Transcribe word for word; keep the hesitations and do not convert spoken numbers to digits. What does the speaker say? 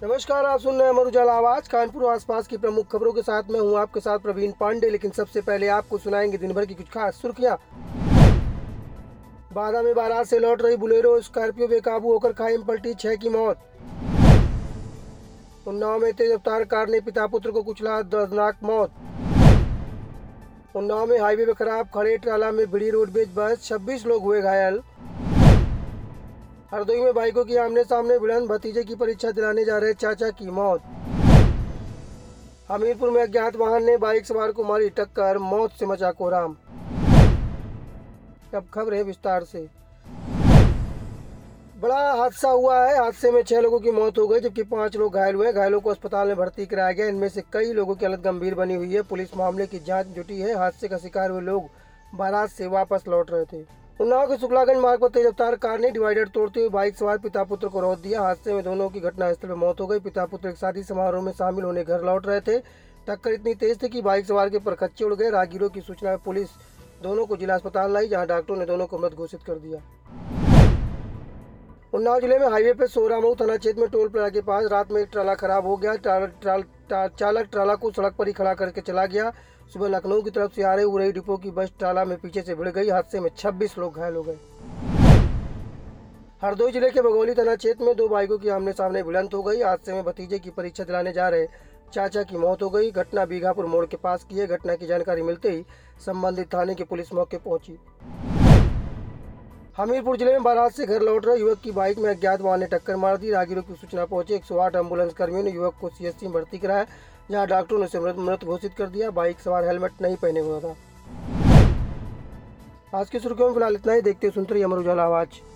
नमस्कार, आप सुन रहे हैं अमर उजाला आवाज। कानपुर और आसपास की प्रमुख खबरों के साथ मैं हूं आपके साथ प्रवीण पांडे। लेकिन सबसे पहले आपको सुनाएंगे दिन भर की कुछ खास सुर्खियां। बाधा में बारात से लौट रही बुलेरो स्कॉर्पियो बेकाबू होकर खाई में पलटी, छह की मौत। उन्नाव में तेज रफ्तार कार ने पिता पुत्र को कुचला, दर्दनाक मौत। उन्नाव में हाईवे पर खराब खड़े ट्राला में भिड़ी रोडवेज बस, छब्बीस लोग हुए घायल। हरदोई में बाइकों की आमने सामने भिड़ंत, भतीजे की परीक्षा दिलाने जा रहे चाचा की मौत। हमीरपुर में अज्ञात वाहन ने बाइक सवार को मारी टक्कर, मौत से मचा कोहराम। अब खबर है विस्तार से। बड़ा हादसा हुआ है। हादसे में छह लोगों की मौत हो गई जबकि पांच लोग घायल हुए। घायलों को अस्पताल में भर्ती कराया गया। इनमें से कई लोगों की हालत गंभीर बनी हुई है। पुलिस मामले की जांच में जुटी है। हादसे का शिकार हुए लोग बारात से वापस लौट रहे थे। उन्नाव के शुक्लागंज मार्ग पर तेज रफ्तार कार ने डिवाइडर तोड़ते हुए बाइक सवार पिता पुत्र को रौंद दिया। हादसे में दोनों की घटनास्थल पर मौत हो गई। पिता पुत्र एक शादी समारोह में शामिल होने घर लौट रहे थे। टक्कर इतनी तेज थी कि बाइक सवार के परखच्चे उड़ गए। राहगीरों की सूचना पर पुलिस दोनों को जिला अस्पताल लाई, जहां डॉक्टरों ने दोनों को मृत घोषित कर दिया। उन्नाव जिले में हाईवे पर सोरामऊ थाना क्षेत्र में टोल प्लाजा के पास रात में एक ट्राला खराब हो गया। ट्राल, ट्राल, ट्राल, चालक ट्राला को सड़क पर ही खड़ा करके चला गया। सुबह लखनऊ की तरफ से आ रही उरई डिपो की बस ट्राला में पीछे से भिड़ गई। हादसे में छब्बीस लोग घायल हो गए। हरदोई जिले के बगौली थाना क्षेत्र में दो बाइकों की आमने सामने भिड़ंत हो गई। हादसे में भतीजे की परीक्षा दिलाने जा रहे चाचा की मौत हो गई। घटना बीघापुर मोड़ के पास की है। घटना की जानकारी मिलते ही संबंधित थाने की पुलिस मौके पहुंची। हमीरपुर जिले में बारात से घर लौट रहे युवक की बाइक में अज्ञात वाहन ने टक्कर मार दी। राहगीरों की सूचना पहुंचे एक सौ आठ एम्बुलेंस कर्मियों ने युवक को सीएचसी में भर्ती कराया, जहां डॉक्टरों ने उसे मृत मृत घोषित कर दिया। बाइक सवार हेलमेट नहीं पहने हुआ था। आज की सुर्खियों में फिलहाल इतना ही। देखते सुनते रहिए अमर उजाला आवाज।